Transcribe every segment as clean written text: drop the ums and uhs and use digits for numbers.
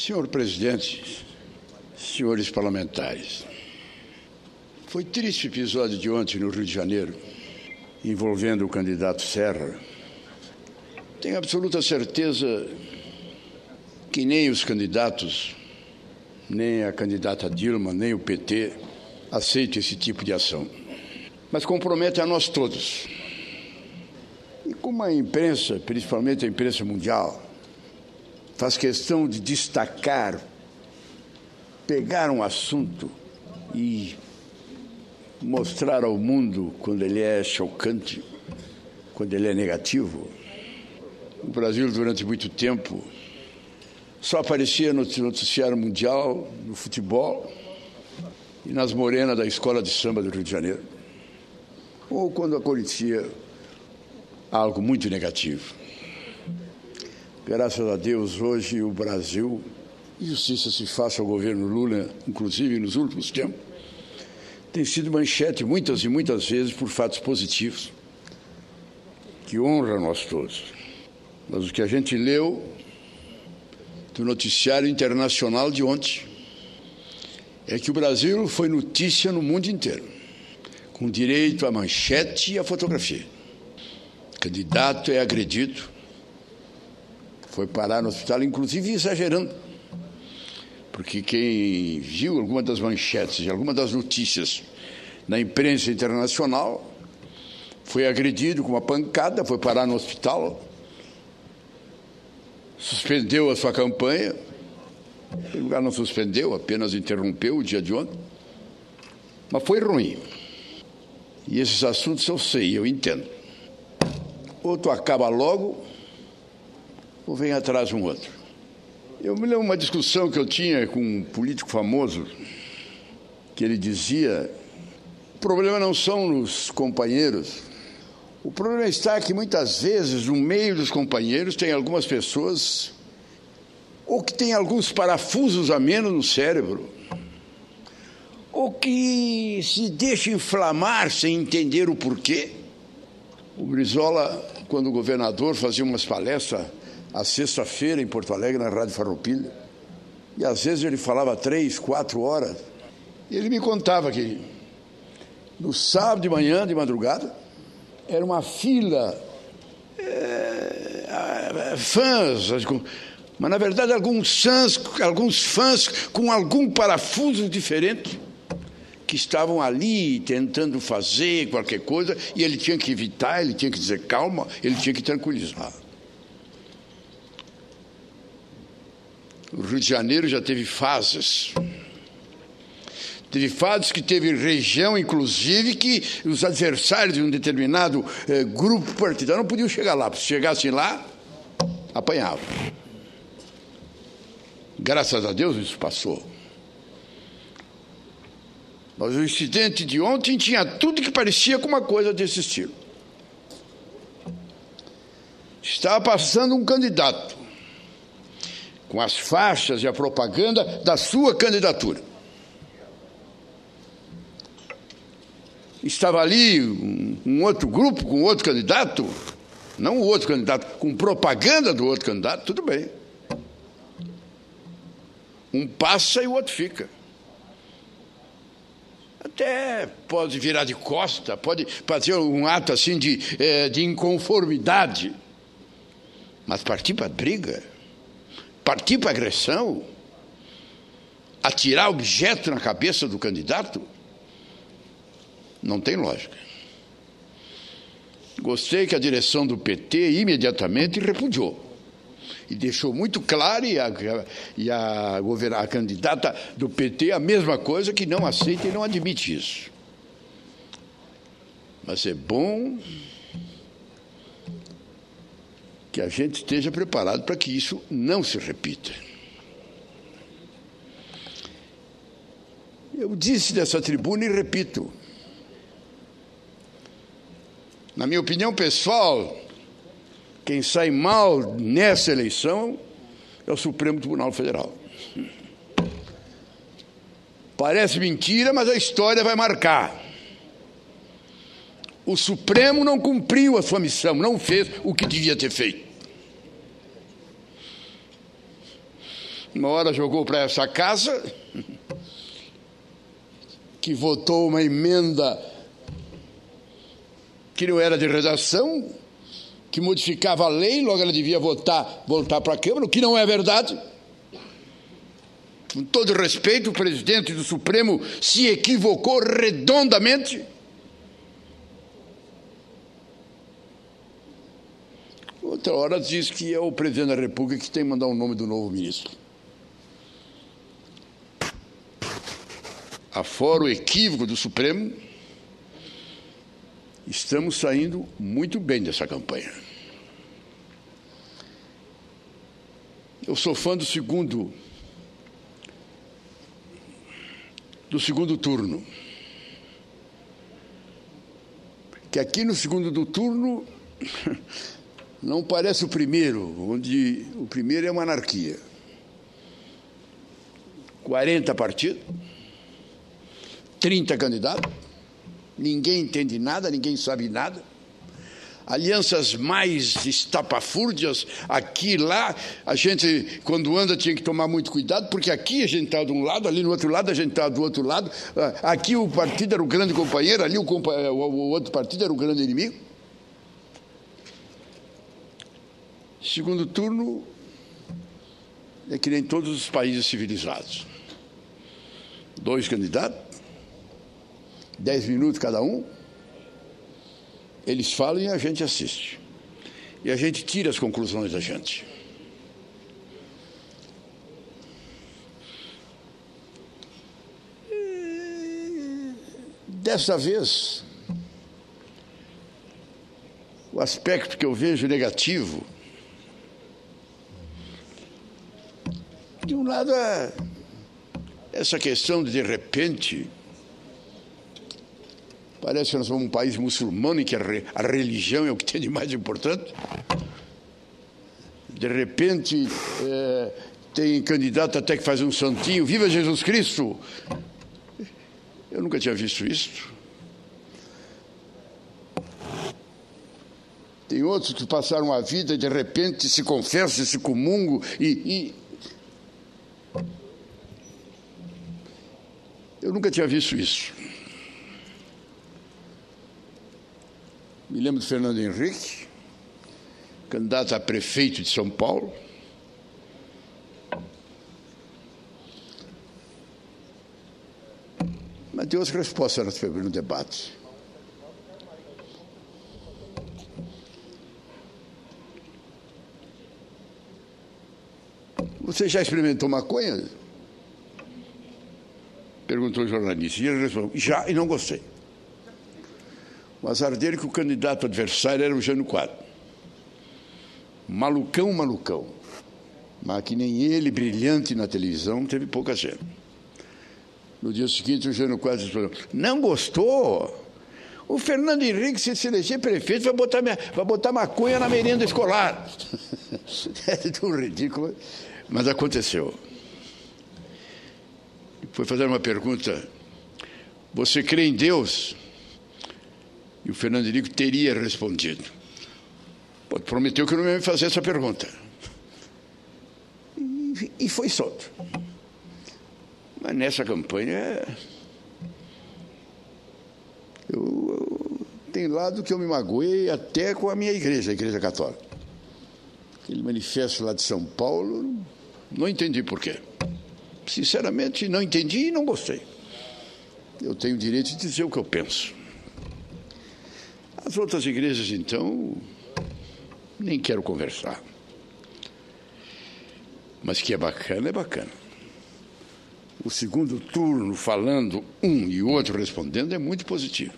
Senhor presidente, senhores parlamentares, foi triste o episódio de ontem no Rio de Janeiro, envolvendo o candidato Serra. Tenho absoluta certeza que nem os candidatos, nem a candidata Dilma, nem o PT aceitam esse tipo de ação. Mas compromete a nós todos. E como a imprensa, principalmente a imprensa mundial, faz questão de destacar, pegar um assunto e mostrar ao mundo quando ele é chocante, quando ele é negativo. O Brasil, durante muito tempo, só aparecia no noticiário mundial, no futebol e nas morenas da escola de samba do Rio de Janeiro. Ou quando acontecia algo muito negativo. Graças a Deus, hoje o Brasil, e justiça se faça ao governo Lula, inclusive nos últimos tempos, tem sido manchete muitas e muitas vezes por fatos positivos, que honra a nós todos. Mas o que a gente leu do noticiário internacional de ontem é que o Brasil foi notícia no mundo inteiro, com direito à manchete e à fotografia. O candidato é agredido, foi parar no hospital, inclusive exagerando, porque quem viu alguma das manchetes e alguma das notícias na imprensa internacional foi agredido com uma pancada, foi parar no hospital, suspendeu a sua campanha. Em primeiro lugar, não suspendeu, apenas interrompeu o dia de ontem. Mas foi ruim. E esses assuntos eu sei, eu entendo. Ou tu acaba logo, ou vem atrás um outro. Eu me lembro de uma discussão que eu tinha com um político famoso, que ele dizia: o problema não são os companheiros, o problema está que muitas vezes no meio dos companheiros tem algumas pessoas ou que tem alguns parafusos a menos no cérebro, ou que se deixa inflamar sem entender o porquê. O Brizola, quando governador, fazia umas palestras à sexta-feira em Porto Alegre, na Rádio Farroupilha, e às vezes ele falava 3, 4 horas. E ele me contava que no sábado de manhã, de madrugada, era uma fila, fãs, mas na verdade alguns fãs com algum parafuso diferente, que estavam ali tentando fazer qualquer coisa, e ele tinha que evitar, ele tinha que dizer calma, ele tinha que tranquilizar. O Rio de Janeiro já teve fases. Teve fases que teve região, inclusive, que os adversários de um determinado grupo partidário não podiam chegar lá. Se chegassem lá, apanhavam. Graças a Deus isso passou. Mas o incidente de ontem tinha tudo que parecia com uma coisa desse estilo. Estava passando um candidato com as faixas e a propaganda da sua candidatura. Estava ali um outro grupo com outro candidato, não o outro candidato, com propaganda do outro candidato, tudo bem. Um passa e o outro fica. Até pode virar de costa, pode fazer um ato assim de inconformidade, mas partir para a briga, partir para a agressão, atirar objeto na cabeça do candidato, não tem lógica. Gostei que a direção do PT imediatamente repudiou. E deixou muito claro, e a candidata do PT, a mesma coisa, que não aceita e não admite isso. Mas é bom que a gente esteja preparado para que isso não se repita. Eu disse dessa tribuna e repito. Na minha opinião pessoal, quem sai mal nessa eleição é o Supremo Tribunal Federal. Parece mentira, mas a história vai marcar. O Supremo não cumpriu a sua missão, não fez o que devia ter feito. Uma hora jogou para essa casa, que votou uma emenda que não era de redação, que modificava a lei, logo ela devia voltar para a Câmara, o que não é verdade. Com todo respeito, o presidente do Supremo se equivocou redondamente. Outra hora diz que é o presidente da República que tem que mandar o nome do novo ministro. Afora o equívoco do Supremo, estamos saindo muito bem dessa campanha. Eu sou fã do segundo turno. Que aqui no segundo turno não parece o primeiro, onde o primeiro é uma anarquia. 40 partidos, 30 candidatos, ninguém entende nada, ninguém sabe nada. Alianças mais estapafúrdias, aqui e lá. A gente, quando anda, tinha que tomar muito cuidado, porque aqui a gente está de um lado, ali no outro lado a gente está do outro lado. Aqui o partido era o grande companheiro, ali o outro partido era o grande inimigo. Segundo turno é que nem todos os países civilizados. 2 candidatos, 10 minutos cada um, eles falam e a gente assiste. E a gente tira as conclusões da gente. Dessa vez, o aspecto que eu vejo negativo, de um lado, é essa questão de repente, parece que nós somos um país muçulmano em que a religião é o que tem de mais importante. De repente, tem candidato até que faz um santinho, viva Jesus Cristo! Eu nunca tinha visto isso. Tem outros que passaram a vida e de repente se confessam, se comungam Eu nunca tinha visto isso. Me lembro do Fernando Henrique, candidato a prefeito de São Paulo. Mas tem outras respostas no debate. Você já experimentou maconha? Perguntou o jornalista. E ele respondeu, já, e não gostei. O azar dele que o candidato adversário era o Jânio Quadros. Malucão. Mas que nem ele, brilhante na televisão, teve pouca gente. No dia seguinte, o Jânio Quadros falou, não gostou? O Fernando Henrique, se eleger prefeito, vai botar maconha na merenda escolar. É tão ridículo, mas aconteceu. Foi fazer uma pergunta, você crê em Deus? E o Fernando Henrique teria respondido. Prometeu que não ia me fazer essa pergunta. E foi solto. Mas nessa campanha, tem lado que eu me magoei até com a minha igreja, a Igreja Católica. Aquele manifesto lá de São Paulo, não entendi por quê. Sinceramente, não entendi e não gostei. Eu tenho o direito de dizer o que eu penso. As outras igrejas, então, nem quero conversar. Mas que é bacana, é bacana. O segundo turno falando um e o outro respondendo é muito positivo.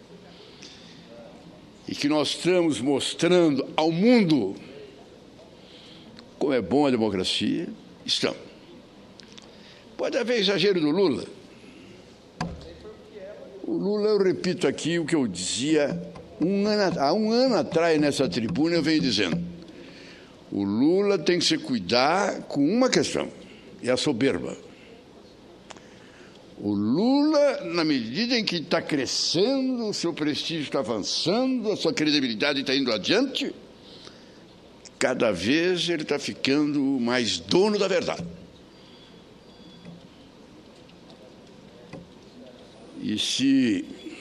E que nós estamos mostrando ao mundo como é bom a democracia, estamos. Pode haver exagero do Lula. O Lula, eu repito aqui o que eu dizia há um ano atrás nessa tribuna, eu venho dizendo. O Lula tem que se cuidar com uma questão, é a soberba. O Lula, na medida em que está crescendo, o seu prestígio está avançando, a sua credibilidade está indo adiante, cada vez ele está ficando mais dono da verdade. E se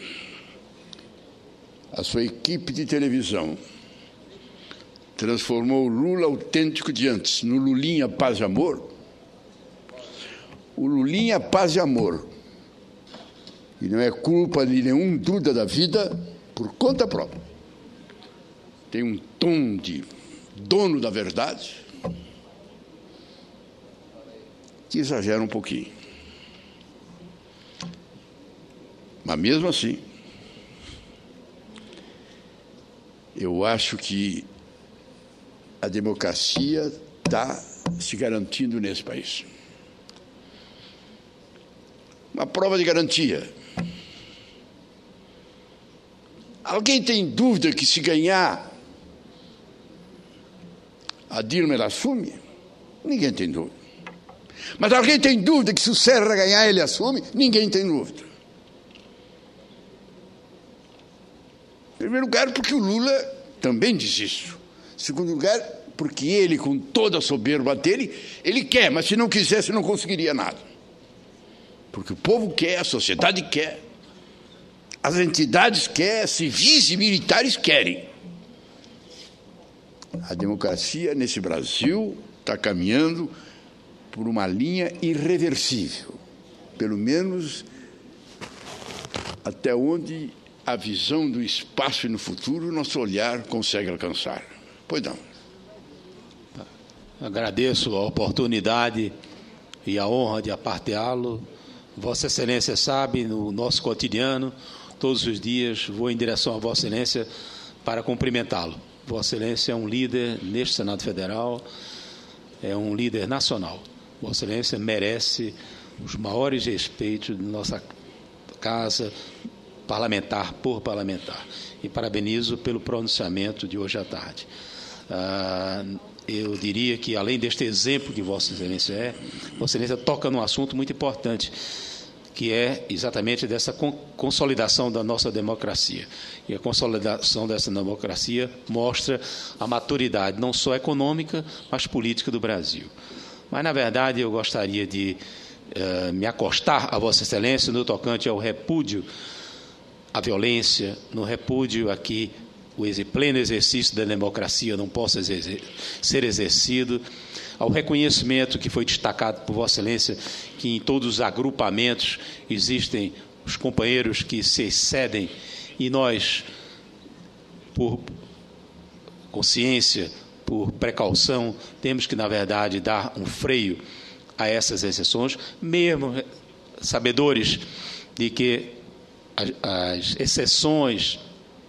a sua equipe de televisão transformou o Lula autêntico de antes no Lulinha Paz e Amor, o Lulinha Paz e Amor, e não é culpa de nenhum Duda da vida, por conta própria, tem um tom de dono da verdade que exagera um pouquinho. Mas mesmo assim, eu acho que a democracia está se garantindo nesse país. Uma prova de garantia. Alguém tem dúvida que se ganhar a Dilma ela assume? Ninguém tem dúvida. Mas alguém tem dúvida que se o Serra ganhar ele assume? Ninguém tem dúvida. Em primeiro lugar, porque o Lula também diz isso. Em segundo lugar, porque ele, com toda a soberba dele, ele quer, mas se não quisesse, não conseguiria nada. Porque o povo quer, a sociedade quer, as entidades querem, civis e militares querem. A democracia nesse Brasil está caminhando por uma linha irreversível, pelo menos até onde a visão do espaço e no futuro nosso olhar consegue alcançar. Pois não. Agradeço a oportunidade e a honra de aparteá-lo. Vossa Excelência sabe, no nosso cotidiano, todos os dias vou em direção a Vossa Excelência para cumprimentá-lo. Vossa Excelência é um líder neste Senado Federal, é um líder nacional. Vossa Excelência merece os maiores respeitos de nossa casa, parlamentar por parlamentar. E parabenizo pelo pronunciamento de hoje à tarde. Eu diria que, além deste exemplo que Vossa Excelência Vossa Excelência toca num assunto muito importante, que é exatamente dessa consolidação da nossa democracia. E a consolidação dessa democracia mostra a maturidade, não só econômica, mas política do Brasil. Mas, na verdade, eu gostaria de me acostar a Vossa Excelência no tocante ao repúdio à violência, no repúdio a que o pleno exercício da democracia não possa ser exercido, ao reconhecimento que foi destacado por Vossa Excelência, que em todos os agrupamentos existem os companheiros que se excedem e nós, por consciência, por precaução, temos que, na verdade, dar um freio a essas exceções, mesmo sabedores de que as exceções,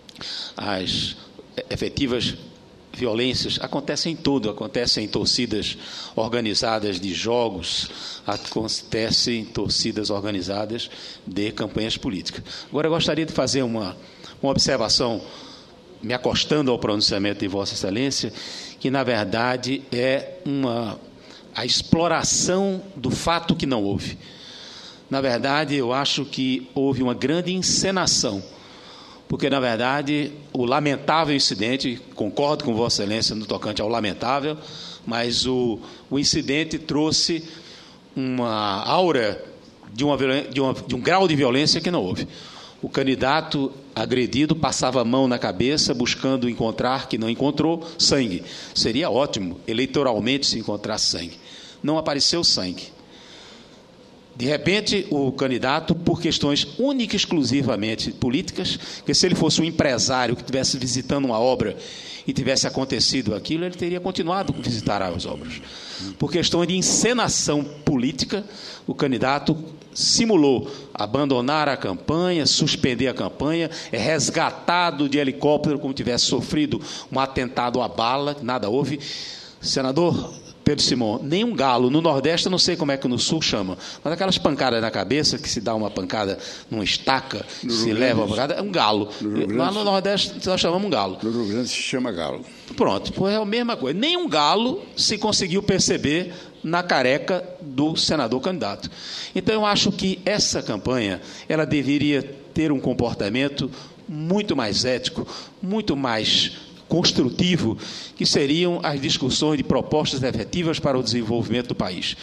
as efetivas violências acontecem em tudo, acontecem em torcidas organizadas de jogos, acontecem em torcidas organizadas de campanhas políticas. Agora, eu gostaria de fazer uma observação, me acostando ao pronunciamento de Vossa Excelência, que, na verdade, é a exploração do fato que não houve. Na verdade, eu acho que houve uma grande encenação, porque, na verdade, o lamentável incidente, concordo com Vossa Excelência no tocante ao lamentável, mas o incidente trouxe uma aura de um grau de violência que não houve. O candidato agredido passava a mão na cabeça, buscando encontrar, que não encontrou, sangue. Seria ótimo, eleitoralmente, se encontrar sangue. Não apareceu sangue. De repente, o candidato, por questões única e exclusivamente políticas, que se ele fosse um empresário que estivesse visitando uma obra e tivesse acontecido aquilo, ele teria continuado a visitar as obras. Por questões de encenação política, o candidato simulou abandonar a campanha, suspender a campanha, é resgatado de helicóptero como tivesse sofrido um atentado à bala, nada houve. Senador Pedro Simão, nem um galo, no Nordeste eu não sei como é que no Sul chama, mas aquelas pancadas na cabeça, que se dá uma pancada numa estaca, se leva uma pancada, é um galo. Lá no Nordeste nós chamamos um galo. No Rio Grande se chama galo. Pronto, é a mesma coisa. Nem um galo se conseguiu perceber na careca do senador candidato. Então eu acho que essa campanha, ela deveria ter um comportamento muito mais ético, muito mais construtivo, que seriam as discussões de propostas efetivas para o desenvolvimento do país.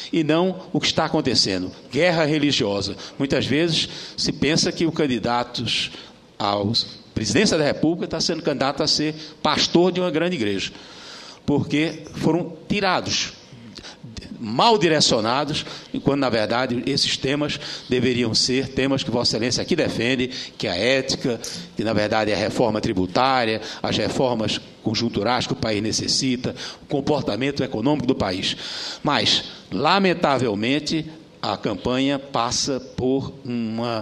e não o que está acontecendo, guerra religiosa. Muitas vezes se pensa que o candidato à presidência da República está sendo candidato a ser pastor de uma grande igreja, porque foram tirados, mal direcionados, enquanto, na verdade, esses temas deveriam ser temas que Vossa Excelência aqui defende, que é a ética, que, na verdade, é a reforma tributária, as reformas conjunturais que o país necessita, o comportamento econômico do país. Mas, lamentavelmente, a campanha passa por uma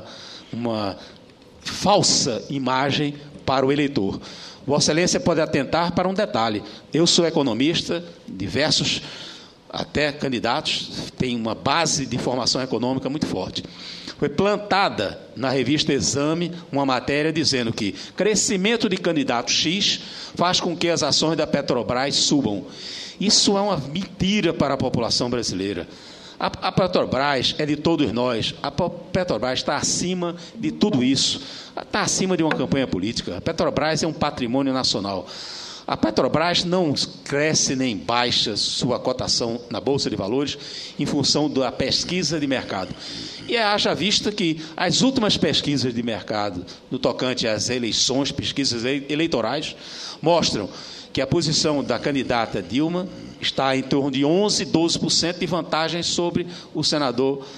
falsa imagem para o eleitor. Vossa Excelência pode atentar para um detalhe. Eu sou economista, diversos até candidatos têm uma base de formação econômica muito forte. Foi plantada na revista Exame uma matéria dizendo que crescimento de candidato X faz com que as ações da Petrobras subam. Isso é uma mentira para a população brasileira. A Petrobras é de todos nós. A Petrobras está acima de tudo isso. Está acima de uma campanha política. A Petrobras é um patrimônio nacional. A Petrobras não cresce nem baixa sua cotação na Bolsa de Valores em função da pesquisa de mercado. E haja vista que as últimas pesquisas de mercado, no tocante às eleições, pesquisas eleitorais, mostram que a posição da candidata Dilma está em torno de 11%, 12% de vantagem sobre o senador,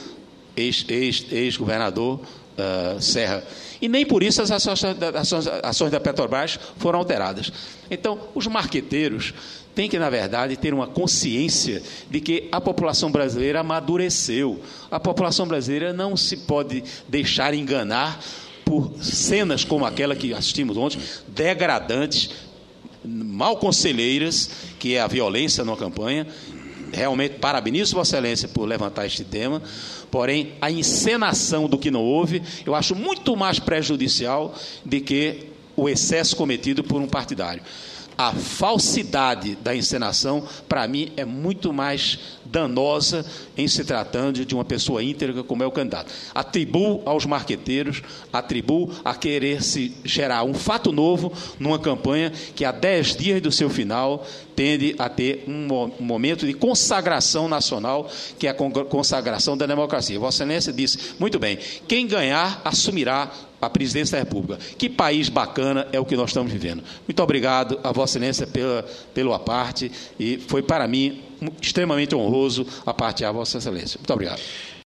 ex-governador Serra. E nem por isso as ações da Petrobras foram alteradas. Então, os marqueteiros têm que, na verdade, ter uma consciência de que a população brasileira amadureceu. A população brasileira não se pode deixar enganar por cenas como aquela que assistimos ontem, degradantes, mal conselheiras, que é a violência numa campanha. Realmente, parabenizo Vossa Excelência por levantar este tema, porém, a encenação do que não houve, eu acho muito mais prejudicial do que o excesso cometido por um partidário. A falsidade da encenação, para mim, é muito mais danosa em se tratando de uma pessoa íntegra como é o candidato. Atribuo aos marqueteiros, atribuo a querer se gerar um fato novo numa campanha que, a 10 dias do seu final, tende a ter um momento de consagração nacional, que é a consagração da democracia. Vossa Excelência disse, muito bem, quem ganhar assumirá a presidência da República. Que país bacana é o que nós estamos vivendo. Muito obrigado a Vossa Excelência pela parte, e foi para mim extremamente honroso a partear Vossa Excelência. Muito obrigado.